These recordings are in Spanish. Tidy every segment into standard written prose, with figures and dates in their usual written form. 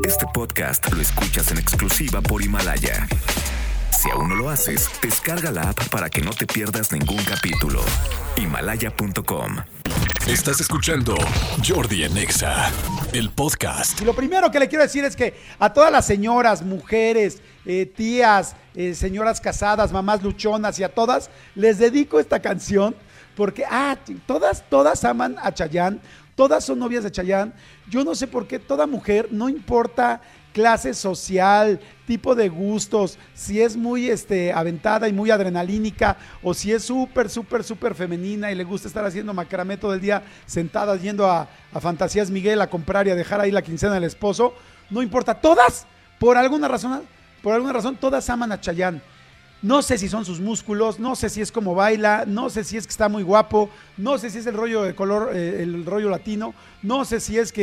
Este podcast lo escuchas en exclusiva por Himalaya. Si aún no lo haces, descarga la app para que no te pierdas ningún capítulo. Himalaya.com. Estás escuchando Jordi en Exa, el podcast. Y lo primero que le quiero decir es que a todas las señoras, mujeres, tías, señoras casadas, mamás luchonas y a todas, les dedico esta canción porque todas aman a Chayanne, todas son novias de Chayanne. Yo no sé por qué toda mujer, no importa clase social, tipo de gustos, si es muy aventada y muy adrenalínica o si es súper femenina y le gusta estar haciendo macramé todo el día sentada yendo a Fantasías Miguel a comprar y a dejar ahí la quincena del esposo, no importa, todas, por alguna razón, todas aman a Chayanne. No sé si son sus músculos, no sé si es como baila, no sé si es que está muy guapo, no sé si es el rollo de color, el rollo latino, no sé si es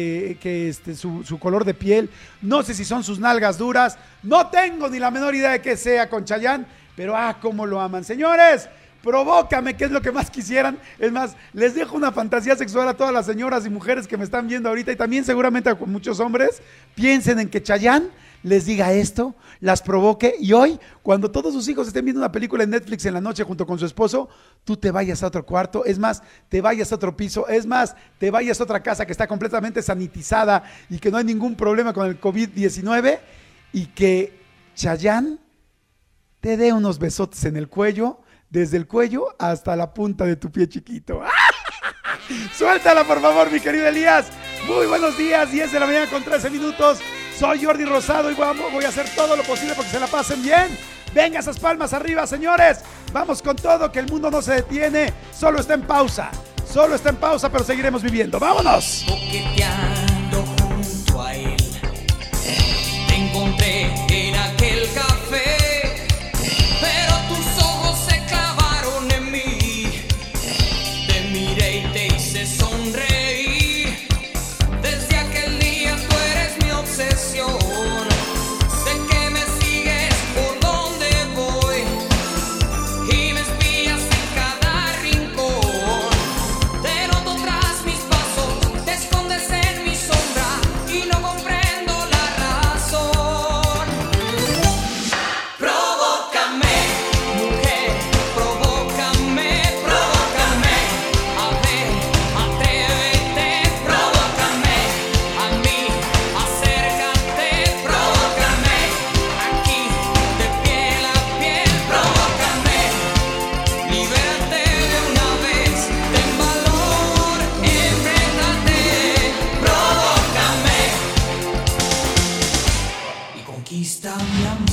su color de piel, no sé si son sus nalgas duras, no tengo ni la menor idea de qué sea con Chayanne, pero cómo lo aman. Señores, provócame, que es lo que más quisieran. Es más, les dejo una fantasía sexual a todas las señoras y mujeres que me están viendo ahorita y también seguramente a muchos hombres. Piensen en que Chayanne les diga esto, las provoque y hoy, cuando todos sus hijos estén viendo una película en Netflix en la noche junto con su esposo, tú te vayas a otro cuarto, es más, te vayas a otro piso, es más, te vayas a otra casa que está completamente sanitizada y que no hay ningún problema con el COVID-19 y que Chayanne te dé unos besotes en el cuello, desde el cuello hasta la punta de tu pie chiquito. Suéltala, por favor, mi querido Elías. Muy buenos días, 10 de la mañana con 13 minutos. Soy Jordi Rosado y voy a hacer todo lo posible porque se la pasen bien. Venga, esas palmas arriba, señores. Vamos con todo, que el mundo no se detiene. Solo está en pausa, pero seguiremos viviendo. ¡Vámonos! Coqueteando junto a él, te encontré en aquel café, pero tus ojos se clavaron en mí. Te miré y te hice sonreír. Desde aquel día tú eres mi obsesión. Sé que me sigues por donde voy y me espías en cada rincón. Te noto tras mis pasos, te escondes en mi sombra y no comprendo la razón. Provócame, mujer, provócame, provócame. A ver, atrévete, provócame. A mí, acércate, provócame. Aquí, de piel a piel, provócame. Libérate de una vez, ten valor, enfréntate, provócame. Y conquista mi amor.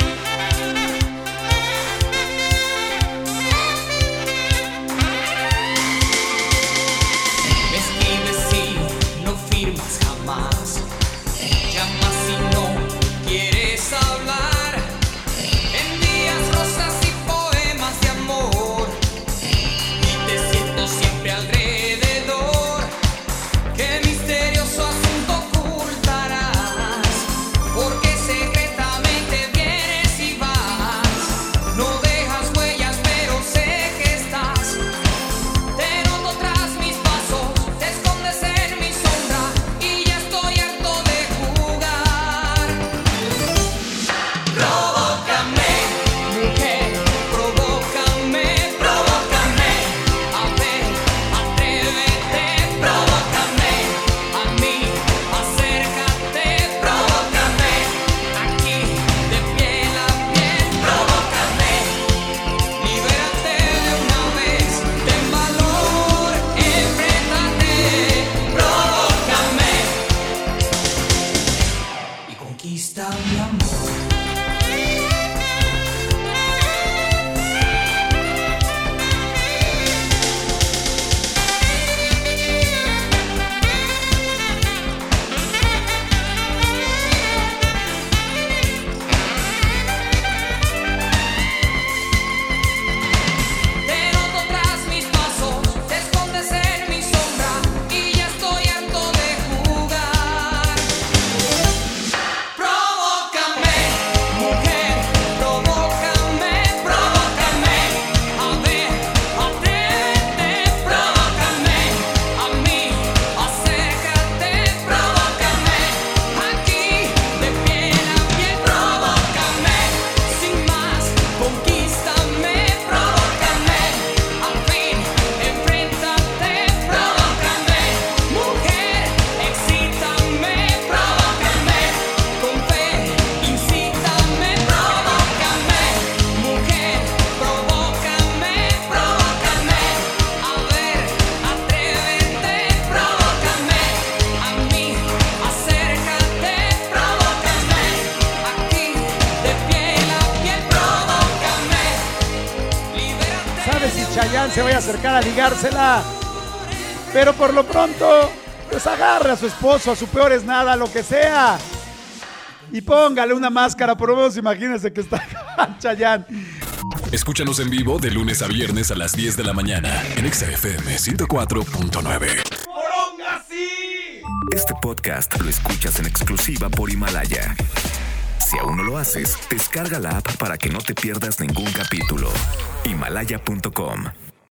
Me escribes y no firmas jamás. Llamas y no quieres hablar. Envías rosas y poemas de amor. Y te siento siempre alrededor. Qué misterioso asunto ocultarás. Porque secretamente vienes y vas. No dejas huellas, pero sé que estás. Te noto tras mis pasos, te escondes en mi sombra y ya estoy harto de jugar. Provócame, mujer, provócame, provócame. A ver, atrévete, provócame. A mí, acércate, provócame. Aquí, de piel a piel, provócame. Libérate de una vez, ten valor, enfréntate, provócame. Y conquista mi amor. Te noto tras mis pasos, te escondes en mi sombra y ya estoy harto de jugar. Provócame, Chayanne se vaya a acercar a ligársela. Pero por lo pronto, pues agarre a su esposo, a su peor es nada, lo que sea. Y póngale una máscara, por lo menos imagínense que está Chayanne. Escúchanos en vivo de lunes a viernes a las 10 de la mañana en Exa FM 104.9. Este podcast lo escuchas en exclusiva por Himalaya. Si aún no lo haces, descarga la app para que no te pierdas ningún capítulo. Himalaya.com